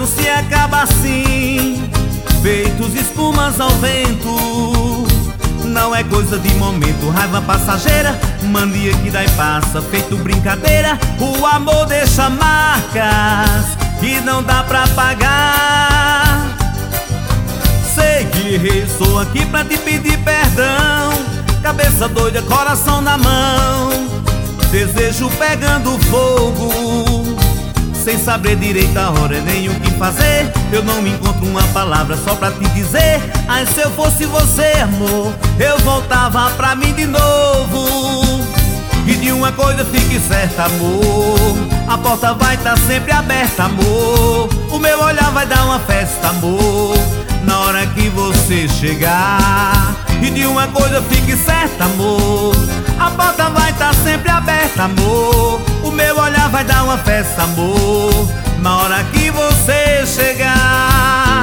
amor se acaba assim, feitos espumas ao vento. Não é coisa de momento, raiva passageira, mania que dá e passa, feito brincadeira. O amor deixa marcas que não dá pra pagar. Sei que errei, sou aqui pra te pedir perdão. Cabeça doida, coração na mão, desejo pegando fogo, sem saber direito a hora nem o que fazer. Eu não me encontro uma palavra só pra te dizer: ai, se eu fosse você, amor, eu voltava pra mim de novo. E de uma coisa fique certa, amor, a porta vai estar sempre aberta, amor. O meu olhar vai dar uma festa, amor, na hora que você chegar. E de uma coisa fique certa, amor, a porta vai estar sempre aberta, amor. O meu olhar vai dar uma festa, amor, na hora que você chegar.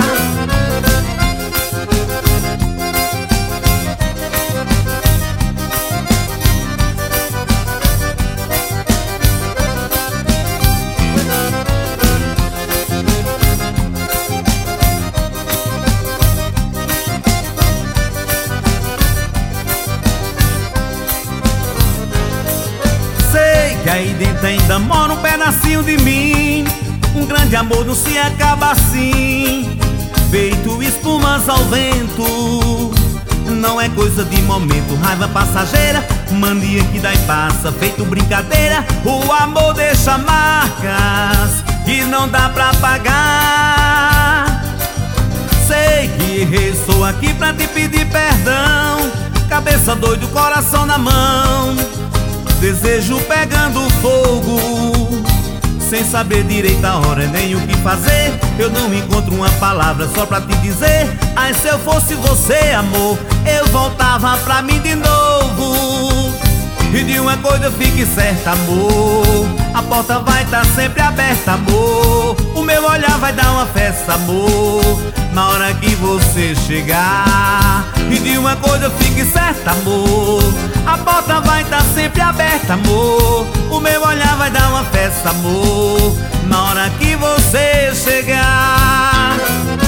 Que aí dentro ainda mora um pedacinho de mim. Um grande amor não se acaba assim, feito espumas ao vento. Não é coisa de momento, raiva passageira, mania que dá e passa, feito brincadeira. O amor deixa marcas que não dá pra pagar. Sei que errei, sou aqui pra te pedir perdão. Cabeça doida, coração na mão, desejo pegando fogo, sem saber direito a hora nem o que fazer. Eu não encontro uma palavra só pra te dizer: ai, se eu fosse você, amor, eu voltava pra mim de novo. E de uma coisa fique certa, amor, a porta vai estar sempre aberta, amor. O meu olhar vai dar uma festa, amor, na hora que você chegar. E de uma coisa fique certa, amor, a porta vai estar sempre aberta, amor. O meu olhar vai dar uma festa, amor, na hora que você chegar.